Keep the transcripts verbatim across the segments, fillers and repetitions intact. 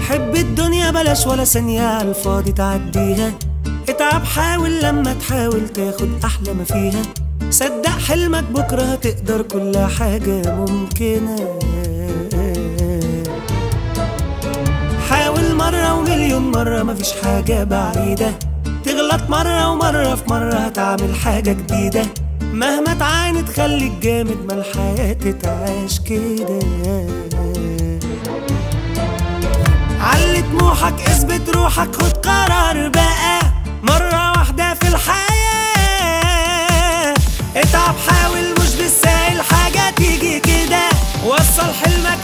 حب الدنيا بلاش ولا ثانية عالفاضي تعديها. اتعب حاول لما تحاول تاخد أحلى ما فيها. صدق حلمك بكرة هتقدر كل حاجة ممكنة. حاول مرة ومليون مرة مفيش حاجة بعيدة. تغلط مرة ومرة في مرة هتعمل حاجة جديدة. مهما تعاني تخليك جامد ما الحياة تتعاش كده. علي طموحك اثبت روحك خد قرار بقى مرة واحدة في الحياة. اتعب حاول مش بالسهل حاجة تيجي كده. وصل حلمك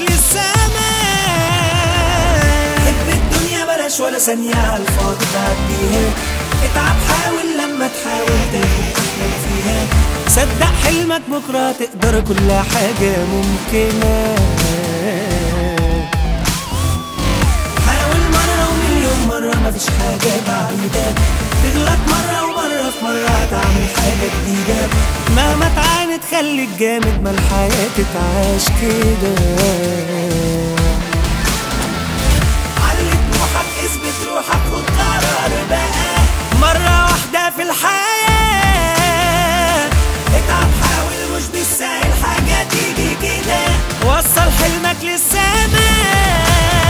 للسماء. حب الدنيا بلاش ولا ثانية عالفاضي تعديها. اتعب حاول لما تحاول تاخد أحلى ما فيها. صدق حلمك بكرة تقدر كل حاجة ممكنة. حاول مرة ومليون مرة مفيش حاجة بعيدة. تغلط مرة ومرة في مرة هتعمل حاجة جديدة. مهما تعاني تخليك جامد ما الحياة تتعاش كده. علي طموحك اثبت روحك خد قرار بقى مرة واحدة في الحياة. اتعب حاول مش بالسهل حاجة تيجي كده. وصل حلمك للسماء.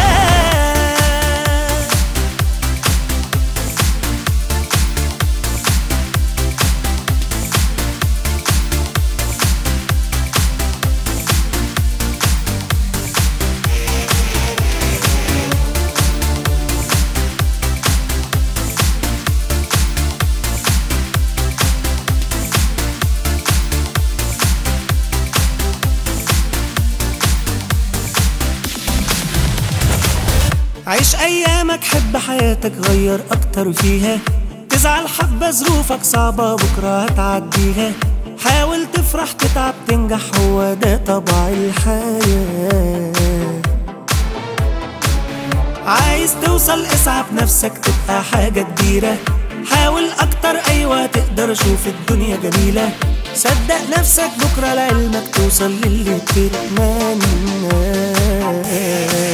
عيش ايامك حب حياتك غير اكتر فيها. تزعل حبة ظروفك صعبة بكرة هتعديها. حاول تفرح تتعب تنجح هو ده طبع الحياة. عايز توصل اسعى بنفسك تبقى حاجة كبيرة. حاول اكتر ايوه تقدر شوف الدنيا جميلة. صدق نفسك بكرة لعلمك توصل للي تتمنى.